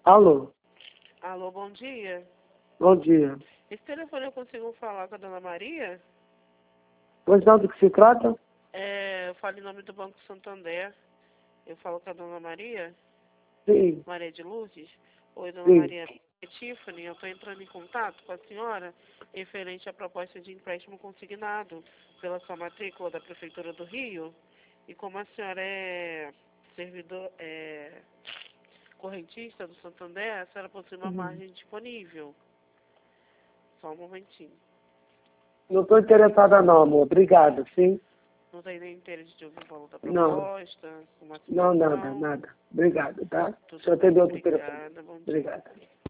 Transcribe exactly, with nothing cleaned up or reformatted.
Alô? Alô, bom dia. Bom dia. Esse telefone eu consigo falar com a dona Maria? Pois não, do que se trata? É, eu falo em nome do Banco Santander. Eu falo com a dona Maria, Sim, Maria de Lourdes. Oi, dona sim. Maria. É Tiffany, eu estou entrando em contato com a senhora referente à proposta de empréstimo consignado pela sua matrícula da Prefeitura do Rio. E como a senhora é servidor, é correntista do Santander, a senhora possui uma Uhum. margem disponível. Só um momentinho. Não estou interessada não, amor. Obrigado, sim? Não tem nem interesse de ouvir o valor da Não. proposta, uma Não, nada, situação. nada. Obrigado, tá? Tudo Só bem, atender outro telefone. obrigada, bom dia. Obrigado.